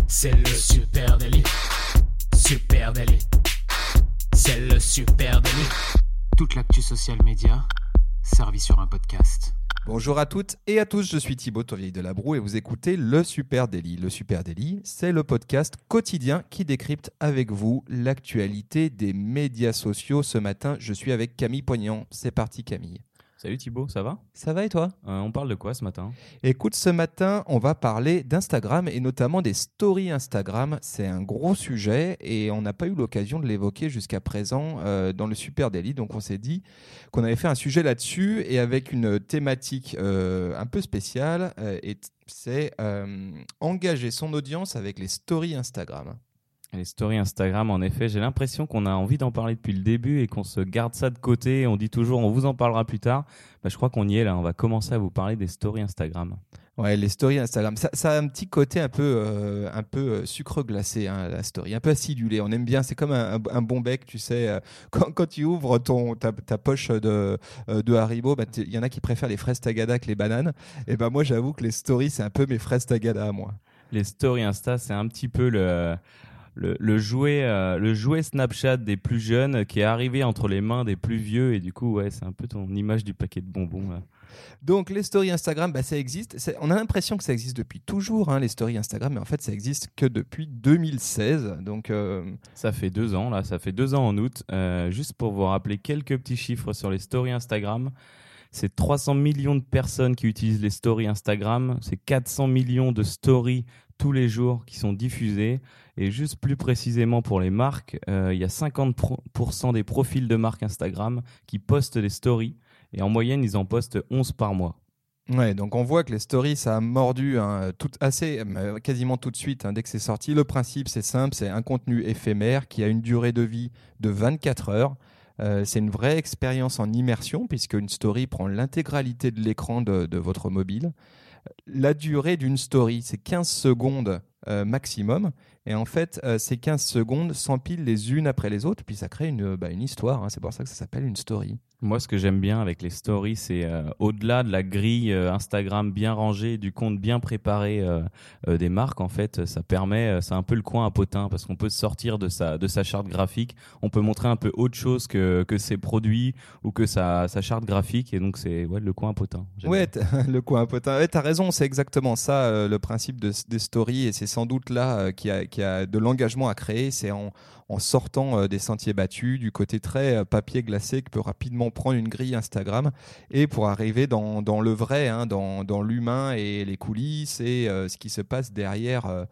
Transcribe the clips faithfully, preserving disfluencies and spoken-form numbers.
C'est le super délit. Super délit. C'est le super délit. Toute l'actu social média servie sur un podcast. Bonjour à toutes et à tous, je suis Thibaut Tourvieille de Labroue et vous écoutez Le Super Délit. Le Super Délit, c'est le podcast quotidien qui décrypte avec vous l'actualité des médias sociaux. Ce matin, je suis avec Camille Poignant. C'est parti Camille. Salut Thibaut, ça va ? Ça va et toi ? euh, On parle de quoi ce matin ? Écoute, ce matin, on va parler d'Instagram et notamment des stories Instagram. C'est un gros sujet et on n'a pas eu l'occasion de l'évoquer jusqu'à présent euh, dans le Super Daily. Donc on s'est dit qu'on avait fait un sujet là-dessus et avec une thématique euh, un peu spéciale. Euh, et t- c'est euh, engager son audience avec les stories Instagram. Les stories Instagram, en effet, j'ai l'impression qu'on a envie d'en parler depuis le début et qu'on se garde ça de côté. On dit toujours on vous en parlera plus tard. Bah, je crois qu'on y est là, on va commencer à vous parler des stories Instagram. Ouais, les stories Instagram, ça, ça a un petit côté un peu, euh, un peu euh, sucre glacé, hein, la story, un peu acidulé. On aime bien, c'est comme un, un, un bon bec, tu sais. Euh, quand, quand tu ouvres ton, ta, ta poche de, euh, de Haribo, bah, il y en a qui préfèrent les fraises Tagada que les bananes. Et ben moi, j'avoue que les stories, c'est un peu mes fraises Tagada à moi. Les stories Insta, c'est un petit peu le... Le, le, jouet, euh, le jouet Snapchat des plus jeunes qui est arrivé entre les mains des plus vieux et du coup ouais, c'est un peu ton image du paquet de bonbons là. Donc les stories Instagram, bah, ça existe. C'est, on a l'impression que ça existe depuis toujours, hein, les stories Instagram, mais en fait ça existe que depuis deux mille seize. Donc euh... ça fait deux ans là, ça fait deux ans en août. Euh, juste pour vous rappeler quelques petits chiffres sur les stories Instagram. C'est trois cents millions de personnes qui utilisent les stories Instagram. C'est quatre cents millions de stories tous les jours qui sont diffusées. Et juste plus précisément pour les marques, euh, il y a cinquante pour cent des profils de marques Instagram qui postent des stories. Et en moyenne, ils en postent onze par mois. Ouais, donc on voit que les stories, ça a mordu hein, tout, assez, quasiment tout de suite hein, dès que c'est sorti. Le principe, c'est simple, c'est un contenu éphémère qui a une durée de vie de vingt-quatre heures. Euh, c'est une vraie expérience en immersion puisque une story prend l'intégralité de l'écran de, de votre mobile. La durée d'une story, c'est quinze secondes euh, maximum. Et en fait, euh, ces quinze secondes s'empilent les unes après les autres, puis ça crée une, bah, une histoire. Hein. C'est pour ça que ça s'appelle une story. Moi, ce que j'aime bien avec les stories, c'est euh, au-delà de la grille euh, Instagram bien rangée, du compte bien préparé euh, euh, des marques, en fait, ça permet, euh, c'est un peu le coin à potin parce qu'on peut sortir de sa, de sa charte graphique, on peut montrer un peu autre chose que, que ses produits ou que sa, sa charte graphique, et donc c'est ouais, le coin à potin. J'aime Ouais, le coin à potin. Ouais, t'as raison, c'est exactement ça euh, le principe de, des stories, et c'est sans doute là euh, qu'il y a, qu'il y a de l'engagement à créer, c'est en, en sortant euh, des sentiers battus, du côté très euh, papier glacé que peut rapidement prendre une grille Instagram et pour arriver dans, dans le vrai, hein, dans, dans l'humain et les coulisses et euh, ce qui se passe derrière, euh,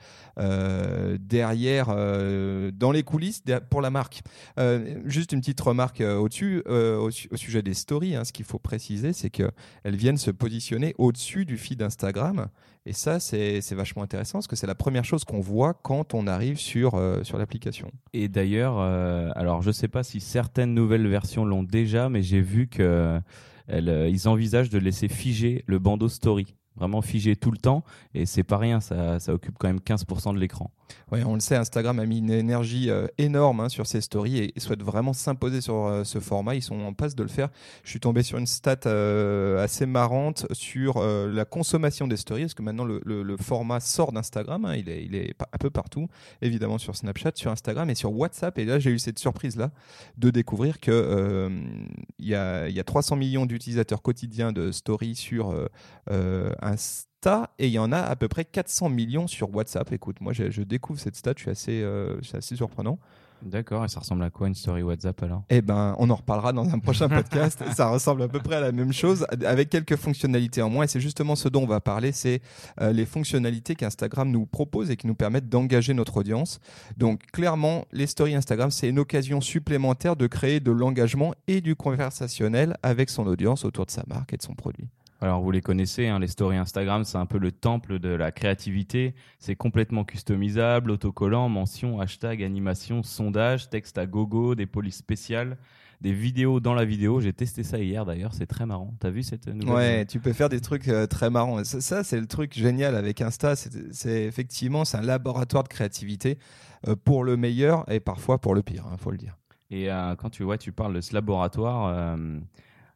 euh, derrière euh, dans les coulisses pour la marque. Euh, juste une petite remarque euh, au-dessus, euh, au, au sujet des stories, hein, ce qu'il faut préciser, c'est qu'elles viennent se positionner au-dessus du feed Instagram. Et ça, c'est, c'est vachement intéressant parce que c'est la première chose qu'on voit quand on arrive sur, euh, sur l'application. Et d'ailleurs, euh, alors je ne sais pas si certaines nouvelles versions l'ont déjà, mais j'ai vu qu'ils euh, envisagent de laisser figer le bandeau story. Vraiment figé tout le temps, et c'est pas rien, ça, ça occupe quand même quinze pour cent de l'écran. Oui, on le sait, Instagram a mis une énergie euh, énorme hein, sur ses stories et, et souhaite vraiment s'imposer sur euh, ce format. Ils sont en passe de le faire. Je suis tombé sur une stat euh, assez marrante sur euh, la consommation des stories, parce que maintenant le, le, le format sort d'Instagram, hein, il est, il est un peu partout, évidemment sur Snapchat, sur Instagram et sur WhatsApp. Et là, j'ai eu cette surprise-là de découvrir qu'il euh, y, a, y a trois cents millions d'utilisateurs quotidiens de stories sur euh, euh, Insta et il y en a à peu près quatre cents millions sur WhatsApp. Écoute, moi je, je découvre cette stat, je suis assez, euh, c'est assez surprenant. D'accord, et ça ressemble à quoi une story WhatsApp alors ? Eh ben, on en reparlera dans un prochain podcast. Ça ressemble à peu près à la même chose, avec quelques fonctionnalités en moins. Et c'est justement ce dont on va parler, c'est euh, les fonctionnalités qu'Instagram nous propose et qui nous permettent d'engager notre audience. Donc, clairement, les stories Instagram, c'est une occasion supplémentaire de créer de l'engagement et du conversationnel avec son audience autour de sa marque et de son produit. Alors vous les connaissez, hein, les stories Instagram, c'est un peu le temple de la créativité. C'est complètement customisable, autocollant, mention, hashtag, animation, sondage, texte à gogo, des polices spéciales, des vidéos dans la vidéo. J'ai testé ça hier d'ailleurs, c'est très marrant. T'as vu cette nouvelle ? Ouais, tu peux faire des trucs euh, très marrants. Ça, ça, c'est le truc génial avec Insta. C'est, c'est effectivement, c'est un laboratoire de créativité euh, pour le meilleur et parfois pour le pire, hein, faut le dire. Et euh, quand tu vois, tu parles de ce laboratoire. Euh,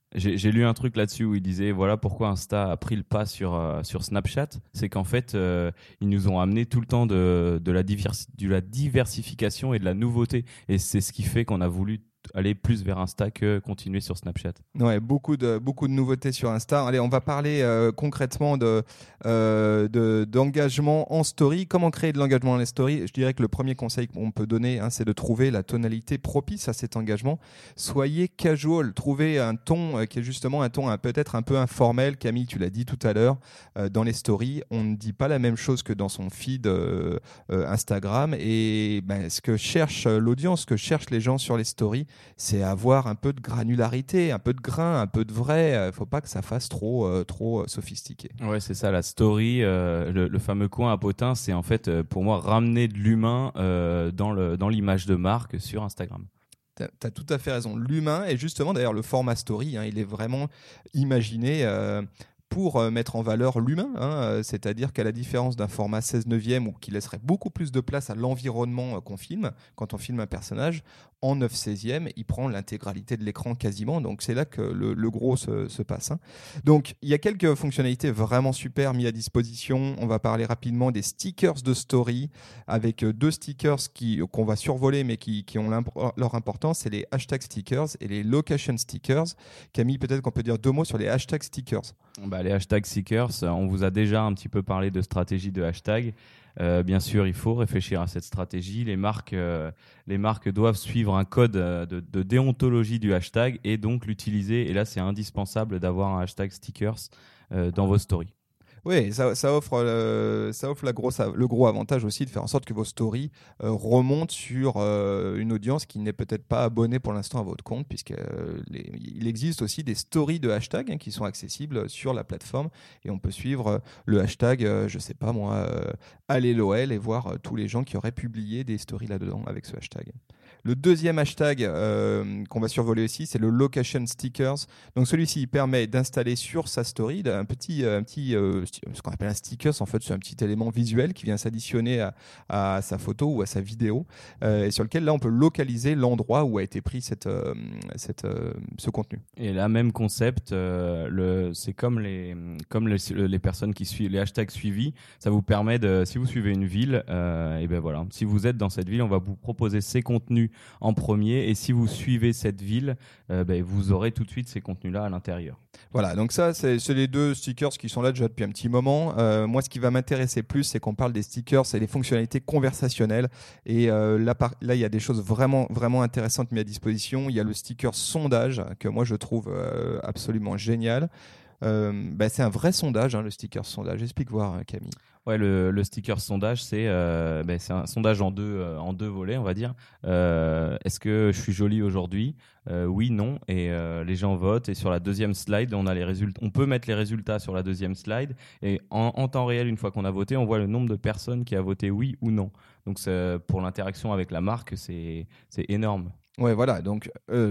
J'ai, j'ai lu un truc là-dessus où il disait voilà pourquoi Insta a pris le pas sur, euh, sur Snapchat. C'est qu'en fait, euh, ils nous ont amené tout le temps de, de, la diversi- de la diversification et de la nouveauté. Et c'est ce qui fait qu'on a voulu aller plus vers Insta que continuer sur Snapchat. Ouais, beaucoup de, beaucoup de nouveautés sur Insta. Allez, on va parler euh, concrètement de, euh, de, d'engagement en story. Comment créer de l'engagement en story ? Je dirais que le premier conseil qu'on peut donner, hein, c'est de trouver la tonalité propice à cet engagement. Soyez casual, trouvez un ton euh, qui est justement un ton hein, peut-être un peu informel. Camille, tu l'as dit tout à l'heure, euh, dans les stories, on ne dit pas la même chose que dans son feed euh, euh, Instagram. Et ben, ce que cherche l'audience, ce que cherchent les gens sur les stories, c'est avoir un peu de granularité, un peu de grain, un peu de vrai. Il ne faut pas que ça fasse trop, euh, trop sophistiqué. Ouais, c'est ça, la story, euh, le, le fameux coin à potin, c'est en fait, euh, pour moi, ramener de l'humain euh, dans, le, dans l'image de marque sur Instagram. Tu as tout à fait raison. L'humain, et justement, d'ailleurs, le format story, hein, il est vraiment imaginé euh, pour euh, mettre en valeur l'humain, hein, euh, c'est-à-dire qu'à la différence d'un format seize neuvième ou qui laisserait beaucoup plus de place à l'environnement euh, qu'on filme, quand on filme un personnage, en neuf seizième, il prend l'intégralité de l'écran quasiment, donc c'est là que le, le gros se, se passe. Hein. Donc il y a quelques fonctionnalités vraiment super mises à disposition. On va parler rapidement des stickers de story, avec deux stickers qui, qu'on va survoler mais qui, qui ont leur importance, c'est les hashtag stickers et les location stickers. Camille, peut-être qu'on peut dire deux mots sur les hashtag stickers. Bah, les hashtag stickers, on vous a déjà un petit peu parlé de stratégie de hashtag. Euh, bien sûr, il faut réfléchir à cette stratégie. Les marques, euh, les marques doivent suivre un code de, de déontologie du hashtag et donc l'utiliser. Et là, c'est indispensable d'avoir un hashtag stickers euh, dans vos stories. Oui, ça, ça offre, le, ça offre la grosse, le gros avantage aussi de faire en sorte que vos stories euh, remontent sur euh, une audience qui n'est peut-être pas abonnée pour l'instant à votre compte, puisqu'il euh, existe aussi des stories de hashtag hein, qui sont accessibles sur la plateforme et on peut suivre euh, le hashtag, euh, je ne sais pas moi, euh, allez l'O L et voir euh, tous les gens qui auraient publié des stories là-dedans avec ce hashtag. Le deuxième hashtag euh, qu'on va survoler aussi, c'est le location stickers. Donc celui-ci il permet d'installer sur sa story un petit, un petit euh, ce qu'on appelle un stickers. En fait, c'est un petit élément visuel qui vient s'additionner à, à sa photo ou à sa vidéo, euh, et sur lequel là on peut localiser l'endroit où a été pris cette, euh, cette, euh, ce contenu. Et là, même concept, euh, le, c'est comme les, comme les, les personnes qui suivent les hashtags suivis. Ça vous permet de, si vous suivez une ville, euh, et ben voilà, si vous êtes dans cette ville, on va vous proposer ces contenus en premier, et si vous suivez cette ville, euh, ben, vous aurez tout de suite ces contenus-là à l'intérieur. Voilà, donc ça, c'est, c'est les deux stickers qui sont là déjà depuis un petit moment. Euh, moi, ce qui va m'intéresser plus, c'est qu'on parle des stickers et des fonctionnalités conversationnelles. Et euh, là, par, là, il y a des choses vraiment, vraiment intéressantes mises à disposition. Il y a le sticker sondage que moi, je trouve euh, absolument génial. Euh, bah, c'est un vrai sondage, hein, le sticker sondage. Explique voir, Camille. Ouais, le, le sticker sondage, c'est, euh, ben, c'est un sondage en deux, euh, en deux volets, on va dire. Euh, est-ce que je suis jolie aujourd'hui ? euh, Oui, non. Et euh, les gens votent. Et sur la deuxième slide, on a les résultats. On peut mettre les résultats sur la deuxième slide. Et en, en temps réel, une fois qu'on a voté, on voit le nombre de personnes qui a voté oui ou non. Donc, c'est, pour l'interaction avec la marque, c'est, c'est énorme. Ouais, voilà. Donc, euh,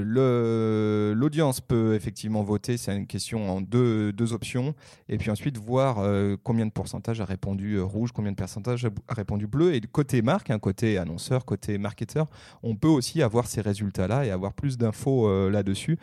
le, l'audience peut effectivement voter. C'est une question en deux, deux options. Et puis ensuite, voir euh, combien de pourcentage a répondu euh, rouge, combien de pourcentage a répondu bleu. Et côté marque, hein, côté annonceur, côté marketeur, on peut aussi avoir ces résultats-là et avoir plus d'infos euh, là-dessus.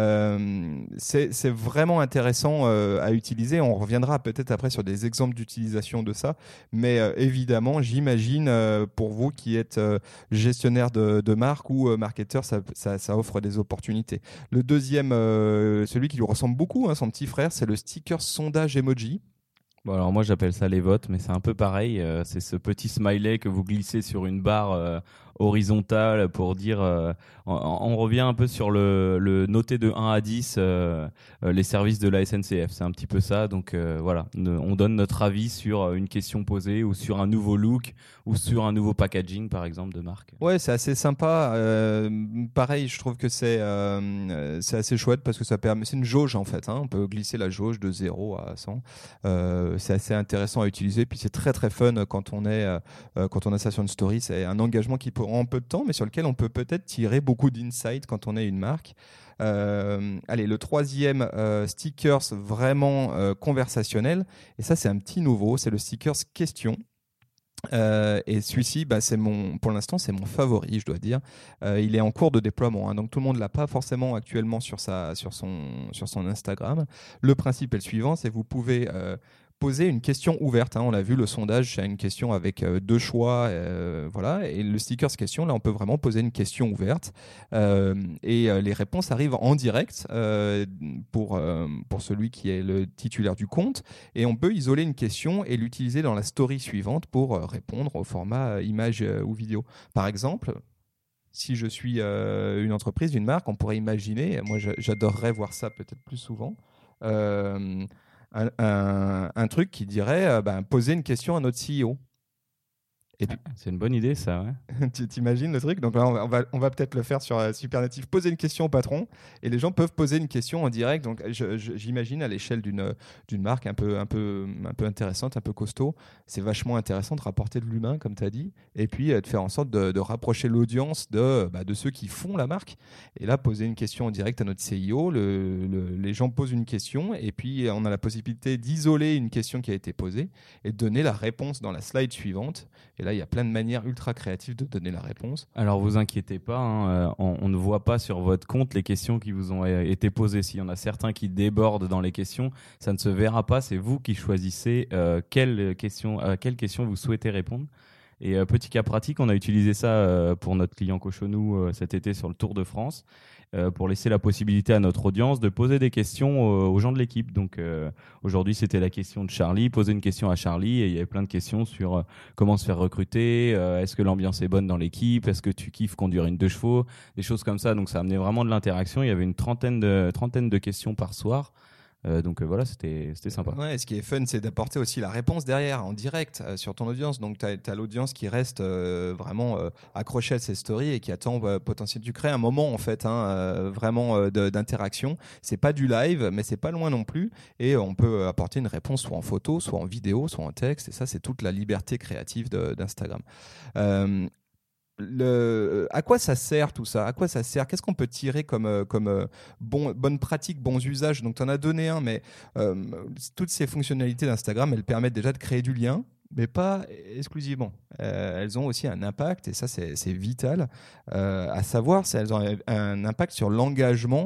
Euh, c'est, c'est vraiment intéressant euh, à utiliser. On reviendra peut-être après sur des exemples d'utilisation de ça. Mais euh, évidemment, j'imagine, euh, pour vous qui êtes euh, gestionnaire de, de marque ou euh, marketeur, Ça, ça, ça offre des opportunités. Le deuxième, euh, celui qui lui ressemble beaucoup, hein, son petit frère, c'est le sticker sondage emoji. Bon, alors moi j'appelle ça les votes, mais c'est un peu pareil. Euh, c'est ce petit smiley que vous glissez sur une barre euh, horizontale pour dire. Euh, on, on revient un peu sur le, le noté de un à dix, euh, euh, les services de la S N C F. C'est un petit peu ça. Donc euh, voilà, on donne notre avis sur une question posée ou sur un nouveau look ou sur un nouveau packaging, par exemple, de marque. Ouais, c'est assez sympa. Euh, pareil, je trouve que c'est, euh, c'est assez chouette parce que ça permet. C'est une jauge en fait. Hein, on peut glisser la jauge de zéro à cent. Euh, c'est assez intéressant à utiliser. Puis c'est très très fun quand on est euh, quand on a ça sur une story. C'est un engagement qui prend peu de temps, mais sur lequel on peut peut-être tirer beaucoup d'insights quand on est une marque. Euh, allez, le troisième euh, stickers vraiment euh, conversationnel. Et ça, c'est un petit nouveau. C'est le stickers question. Euh, et celui-ci, bah, c'est mon, pour l'instant, c'est mon favori, je dois dire. Euh, il est en cours de déploiement, hein, donc tout le monde l'a pas forcément actuellement sur sa, sur son, sur son Instagram. Le principe est le suivant, c'est que vous pouvez euh, poser une question ouverte. Hein. On l'a vu, le sondage, c'est une question avec euh, deux choix, euh, voilà. Et le stickers question, là, on peut vraiment poser une question ouverte. Euh, et euh, les réponses arrivent en direct euh, pour euh, pour celui qui est le titulaire du compte. Et on peut isoler une question et l'utiliser dans la story suivante pour euh, répondre au format euh, image euh, ou vidéo. Par exemple, si je suis euh, une entreprise, une marque, on pourrait imaginer, moi je- j'adorerais voir ça peut-être plus souvent, euh, un, un- un truc qui dirait euh, ben, poser une question à notre C E O. Et puis, C'est une bonne idée, ça. Ouais. tu t'imagines le truc? Donc là, on va, on va, on va peut-être le faire sur euh, Supernatif. Poser une question au patron et les gens peuvent poser une question en direct. Donc je- je- j'imagine à l'échelle d'une d'une marque un peu, un, peu, un peu intéressante, un peu costaud, c'est vachement intéressant de rapporter de l'humain, comme tu as dit, et puis euh, de faire en sorte de, de rapprocher l'audience de, bah, de ceux qui font la marque. Et là, poser une question en direct à notre C E O, le, le- les gens posent une question et puis on a la possibilité d'isoler une question qui a été posée et de donner la réponse dans la slide suivante. Et là, il y a plein de manières ultra créatives de donner la réponse. Alors vous inquiétez pas, hein, euh, on, on ne voit pas sur votre compte les questions qui vous ont euh, été posées. S'il y en a certains qui débordent dans les questions, ça ne se verra pas. C'est vous qui choisissez euh, quelle question, à quelle question vous souhaitez répondre. Et euh, petit cas pratique, on a utilisé ça euh, pour notre client Cochonou euh, cet été sur le Tour de France, euh, pour laisser la possibilité à notre audience de poser des questions euh, aux gens de l'équipe. Donc euh, aujourd'hui, c'était la question de Charlie, poser une question à Charlie, et il y avait plein de questions sur euh, comment se faire recruter, euh, est-ce que l'ambiance est bonne dans l'équipe, est-ce que tu kiffes conduire une deux chevaux, des choses comme ça. Donc ça amenait vraiment de l'interaction. Il y avait une trentaine de, trentaine de questions par soir. Euh, donc euh, voilà, c'était c'était sympa. Ouais, ce qui est fun, c'est d'apporter aussi la réponse derrière, en direct, euh, sur ton audience. Donc, tu as l'audience qui reste euh, vraiment euh, accrochée à ces stories et qui attend euh, potentiellement. Tu crées un moment, en fait, hein, euh, vraiment euh, de- d'interaction. C'est pas du live, mais c'est pas loin non plus. Et on peut apporter une réponse soit en photo, soit en vidéo, soit en texte. Et ça, c'est toute la liberté créative de- d'Instagram. Euh, le, à quoi ça sert tout ça? À quoi ça sert? Qu'est-ce qu'on peut tirer comme, euh, comme euh, bon, bonnes pratiques, bons usages? Donc, tu en as donné un, mais euh, toutes ces fonctionnalités d'Instagram, elles permettent déjà de créer du lien, mais pas exclusivement. Euh, elles ont aussi un impact, et ça, c'est c'est vital, euh, à savoir si elles ont un, un impact sur l'engagement.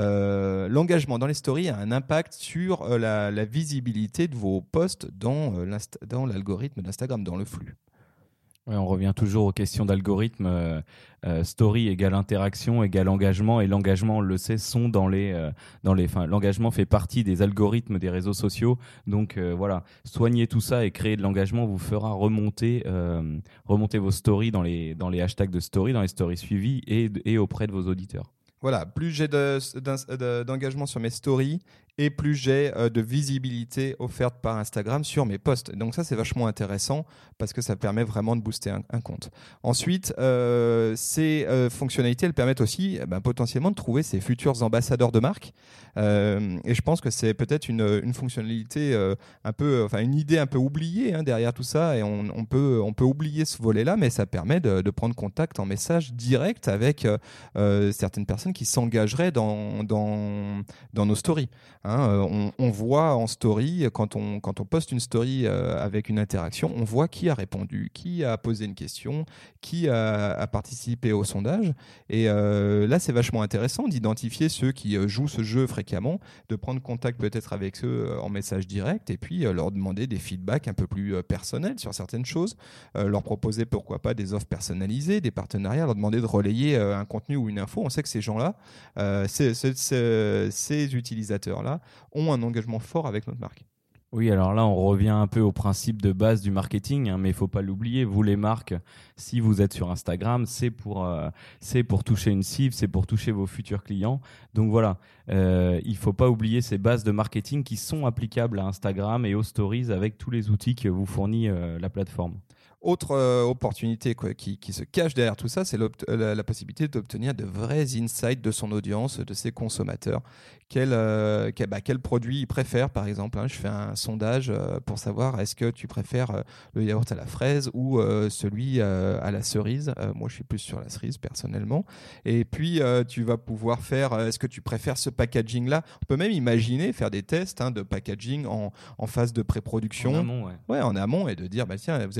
Euh, l'engagement dans les stories a un impact sur euh, la, la visibilité de vos posts dans, euh, l'insta- dans l'algorithme d'Instagram, dans le flux. Ouais, on revient toujours aux questions d'algorithme. Euh, euh, story égale interaction égale engagement, et l'engagement, on le sait, sont dans les, euh, dans les. Enfin, l'engagement fait partie des algorithmes des réseaux sociaux. Donc euh, voilà, soigner tout ça et créer de l'engagement vous fera remonter, euh, remonter vos stories dans les, dans les hashtags de story, dans les stories suivies et, et auprès de vos auditeurs. Voilà, plus j'ai de- d'in- de- d'engagement sur mes stories et plus j'ai euh, de visibilité offerte par Instagram sur mes posts. Donc ça, c'est vachement intéressant parce que ça permet vraiment de booster un, un compte. Ensuite, euh, ces euh, fonctionnalités, elles permettent aussi eh ben, potentiellement de trouver ses futurs ambassadeurs de marque. Euh, et je pense que c'est peut-être une, une fonctionnalité euh, un peu, enfin une idée un peu oubliée hein, derrière tout ça. Et on, on peut, on peut oublier ce volet-là, mais ça permet de, de prendre contact en message direct avec euh, euh, certaines personnes qui s'engageraient dans, dans, dans nos stories. Hein, euh, on, on voit en story, quand on, quand on poste une story euh, avec une interaction, on voit qui a répondu, qui a posé une question, qui a, a participé au sondage. Et euh, là, c'est vachement intéressant d'identifier ceux qui euh, jouent ce jeu fréquemment, de prendre contact peut-être avec eux euh, en message direct et puis euh, leur demander des feedbacks un peu plus euh, personnels sur certaines choses, euh, leur proposer pourquoi pas des offres personnalisées, des partenariats, leur demander de relayer euh, un contenu ou une info. On sait que ces gens-là, euh, ces, ces, ces, ces utilisateurs-là, ont un engagement fort avec notre marque. Oui, alors là, on revient un peu au principe de base du marketing, hein, mais il faut pas l'oublier. Vous, les marques, si vous êtes sur Instagram, c'est pour, euh, c'est pour toucher une cible, c'est pour toucher vos futurs clients. Donc voilà, euh, il faut pas oublier ces bases de marketing qui sont applicables à Instagram et aux stories avec tous les outils que vous fournit euh, la plateforme. Autre euh, opportunité quoi, qui, qui se cache derrière tout ça, c'est la, la possibilité d'obtenir de vrais insights de son audience, de ses consommateurs. Quel, euh, quel, bah, quel produit ils préfèrent, par exemple. Hein, je fais un sondage euh, pour savoir est-ce que tu préfères euh, le yaourt à la fraise ou euh, celui euh, à la cerise. Euh, moi, je suis plus sur la cerise, personnellement. Et puis, euh, tu vas pouvoir faire, euh, est-ce que tu préfères ce packaging-là? On peut même imaginer faire des tests hein, de packaging en, en phase de pré-production. En amont, ouais. Ouais, en amont, et de dire, bah, tiens, vous êtes plutôt sur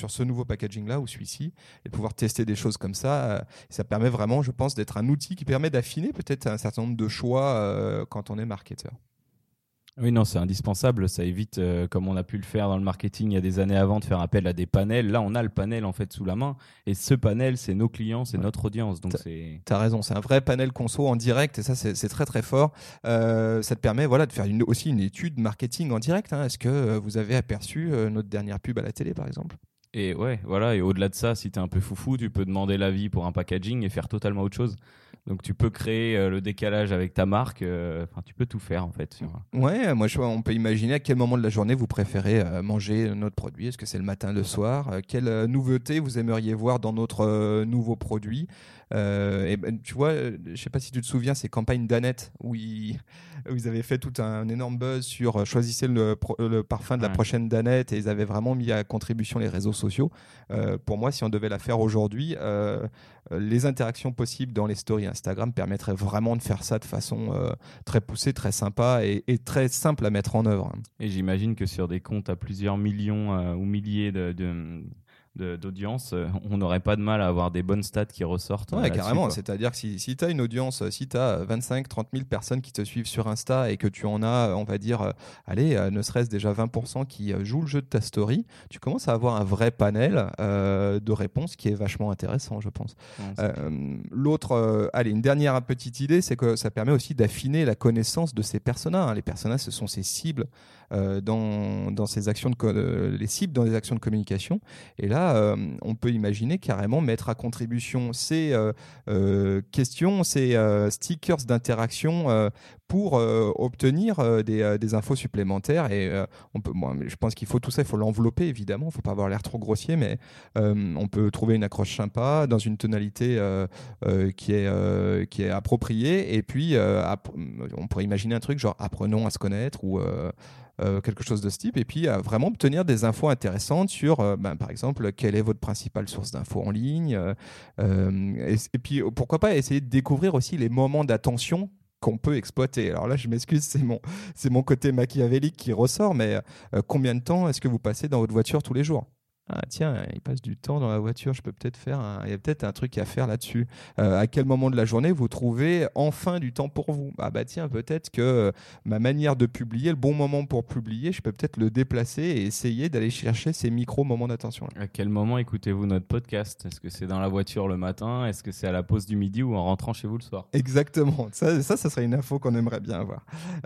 sur ce nouveau packaging-là ou celui-ci, et de pouvoir tester des choses comme ça. Euh, ça permet vraiment, je pense, d'être un outil qui permet d'affiner peut-être un certain nombre de choix euh, quand on est marketeur. Oui, non, c'est indispensable. Ça évite, euh, comme on a pu le faire dans le marketing il y a des années avant, de faire appel à des panels. Là, on a le panel en fait sous la main. Et ce panel, c'est nos clients, c'est ouais. notre audience. Donc, t'as, c'est... t'as raison, c'est un vrai panel conso en direct. Et ça, c'est, c'est très, très fort. Euh, ça te permet voilà, de faire une, aussi une étude marketing en direct. Hein. Est-ce que euh, vous avez aperçu euh, notre dernière pub à la télé, par exemple ? Et ouais, voilà. Et au-delà de ça, si tu es un peu foufou, tu peux demander l'avis pour un packaging et faire totalement autre chose. Donc tu peux créer euh, le décalage avec ta marque. Euh, enfin, tu peux tout faire en fait. Sur... Ouais, moi je vois, on peut imaginer à quel moment de la journée vous préférez euh, manger notre produit. Est-ce que c'est le matin, le soir ? euh, Quelle euh, nouveauté vous aimeriez voir dans notre euh, nouveau produit ? euh, et ben, tu vois, euh, je sais pas si tu te souviens, ces campagnes d'Annette où ils, où ils avaient fait tout un, un énorme buzz sur euh, choisissez le, pro, le parfum de la ouais. prochaine d'Annette, et ils avaient vraiment mis à contribution les réseaux sociaux. Euh, pour moi, si on devait la faire aujourd'hui, euh, les interactions possibles dans les stories Instagram permettraient vraiment de faire ça de façon euh, très poussée, très sympa et, et très simple à mettre en œuvre. Et j'imagine que sur des comptes à plusieurs millions euh, ou milliers de, de, de, d'audience, euh, on n'aurait pas de mal à avoir des bonnes stats qui ressortent. Ouais, carrément. Quoi. C'est-à-dire que si, si tu as une audience, si tu as vingt-cinq à trente mille personnes qui te suivent sur Insta et que tu en as, on va dire, euh, allez, euh, ne serait-ce déjà vingt pour cent qui euh, jouent le jeu de ta story, tu commences à avoir un vrai panel euh, de réponses qui est vachement intéressant, je pense. Ouais, euh, l'autre, euh, allez, une dernière petite idée, c'est que ça permet aussi d'affiner la connaissance de ces personas. Hein. Les personas, ce sont ces cibles euh, dans, dans ces actions de co- euh, les cibles dans les actions de communication. Et là, euh, on peut imaginer carrément mettre à contribution ces euh, euh, questions, ces euh, stickers d'interaction euh, pour euh, obtenir euh, des, euh, des infos supplémentaires. Et euh, on peut, bon, je pense qu'il faut tout ça, il faut l'envelopper évidemment, il ne faut pas avoir l'air trop grossier, mais euh, on peut trouver une accroche sympa dans une tonalité euh, euh, qui, est, euh, qui est appropriée. Et puis, euh, ap- on pourrait imaginer un truc genre apprenons à se connaître ou euh, Euh, quelque chose de ce type, et puis euh, vraiment obtenir des infos intéressantes sur, euh, ben, par exemple, quelle est votre principale source d'infos en ligne, euh, euh, et, et puis pourquoi pas essayer de découvrir aussi les moments d'attention qu'on peut exploiter. Alors là, je m'excuse, c'est mon, c'est mon côté machiavélique qui ressort, mais euh, combien de temps est-ce que vous passez dans votre voiture tous les jours ? Ah tiens, il passe du temps dans la voiture, je peux peut-être faire un... il y a peut-être un truc à faire là-dessus. Euh, à quel moment de la journée vous trouvez enfin du temps pour vous ? Ah bah tiens, peut-être que euh, ma manière de publier, le bon moment pour publier, je peux peut-être le déplacer et essayer d'aller chercher ces micro-moments d'attention. À quel moment écoutez-vous notre podcast ? Est-ce que c'est dans la voiture le matin ? Est-ce que c'est à la pause du midi ou en rentrant chez vous le soir ? Exactement, ça, ça, ça serait une info qu'on aimerait bien avoir.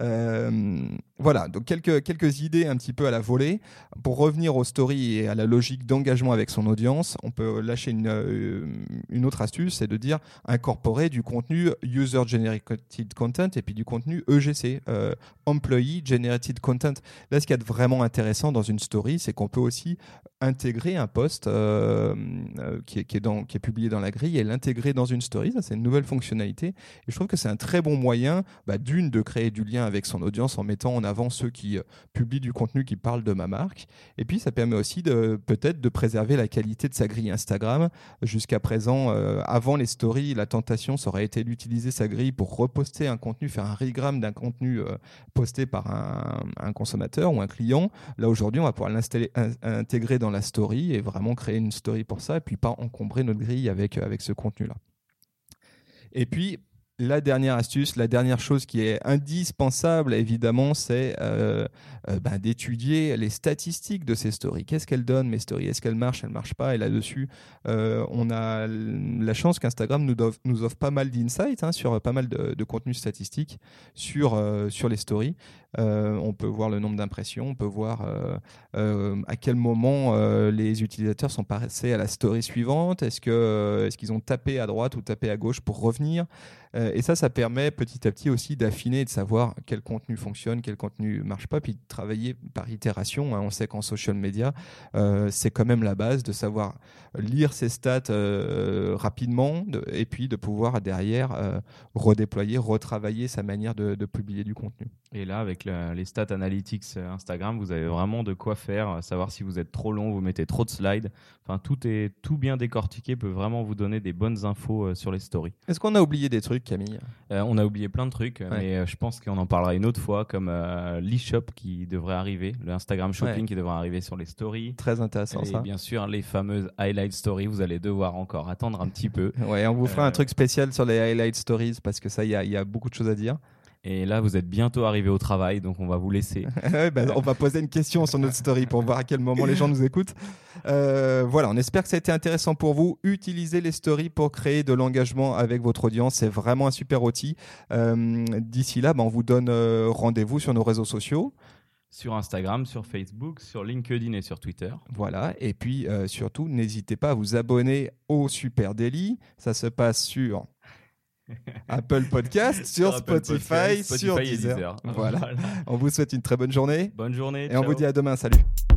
Euh, voilà, donc quelques, quelques idées un petit peu à la volée. Pour revenir aux stories et à la logique d'engagement avec son audience, on peut lâcher une, euh, une autre astuce, c'est de dire incorporer du contenu User Generated Content et puis du contenu E G C, euh, Employee Generated Content. Là, ce qu'il y a de vraiment intéressant dans une story, c'est qu'on peut aussi intégrer un post euh, euh, qui, est, qui, est dans, qui est publié dans la grille et l'intégrer dans une story. Ça, c'est une nouvelle fonctionnalité. Et je trouve que c'est un très bon moyen, bah, d'une, de créer du lien avec son audience en mettant en avant ceux qui euh, publient du contenu qui parle de ma marque. Et puis, ça permet aussi de peut-être de préserver la qualité de sa grille Instagram. Jusqu'à présent, euh, avant les stories, la tentation, ça aurait été d'utiliser sa grille pour reposter un contenu, faire un regram d'un contenu euh, posté par un, un consommateur ou un client. Là, aujourd'hui, on va pouvoir l'installer, in, intégrer dans la story et vraiment créer une story pour ça et puis pas encombrer notre grille avec, avec ce contenu-là. Et puis, la dernière astuce, la dernière chose qui est indispensable, évidemment, c'est euh, euh, ben, d'étudier les statistiques de ces stories. Qu'est-ce qu'elles donnent, mes stories ? Est-ce qu'elles marchent ? Elles ne marchent pas ? Et là-dessus, euh, on a la chance qu'Instagram nous, dof, nous offre pas mal d'insights hein, sur pas mal de, de contenus statistiques sur, euh, sur les stories. Euh, on peut voir le nombre d'impressions, on peut voir euh, euh, à quel moment euh, les utilisateurs sont passés à la story suivante. Est-ce que, euh, est-ce qu'ils ont tapé à droite ou tapé à gauche pour revenir ? Euh, et ça, ça permet petit à petit aussi d'affiner et de savoir quel contenu fonctionne, quel contenu ne marche pas, puis de travailler par itération. Hein. On sait qu'en social media, euh, c'est quand même la base de savoir lire ses stats euh, rapidement de, et puis de pouvoir derrière euh, redéployer, retravailler sa manière de, de publier du contenu. Et là, avec le, les stats analytics Instagram, vous avez vraiment de quoi faire, savoir si vous êtes trop long, vous mettez trop de slides. Enfin, tout est tout bien décortiqué, peut vraiment vous donner des bonnes infos euh, sur les stories. Est-ce qu'on a oublié des trucs trucs, Camille. Euh, on a oublié plein de trucs, Ouais. mais euh, je pense qu'on en parlera une autre fois, comme euh, l'e-shop qui devrait arriver, le Instagram Shopping Ouais. qui devrait arriver sur les stories. Très intéressant Et ça. bien sûr, les fameuses highlight stories, vous allez devoir encore attendre un petit peu. Ouais, on vous fera Euh, un truc spécial sur les highlight stories parce que ça, il y, a- il y a beaucoup de choses à dire. Et là, vous êtes bientôt arrivé au travail, donc on va vous laisser. Ouais, bah, on va poser une question sur notre story pour voir à quel moment les gens nous écoutent. Euh, voilà, on espère que ça a été intéressant pour vous. Utilisez les stories pour créer de l'engagement avec votre audience. C'est vraiment un super outil. Euh, d'ici là, bah, on vous donne euh, rendez-vous sur nos réseaux sociaux. Sur Instagram, sur Facebook, sur LinkedIn et sur Twitter. Voilà, et puis euh, surtout, n'hésitez pas à vous abonner au Super Daily. Ça se passe sur Apple Podcast, sur, Sur Apple Spotify, Podcast, sur Spotify et Deezer. Deezer. Voilà. Voilà. On vous souhaite une très bonne journée Bonne journée. et on ciao. vous dit à demain. Salut.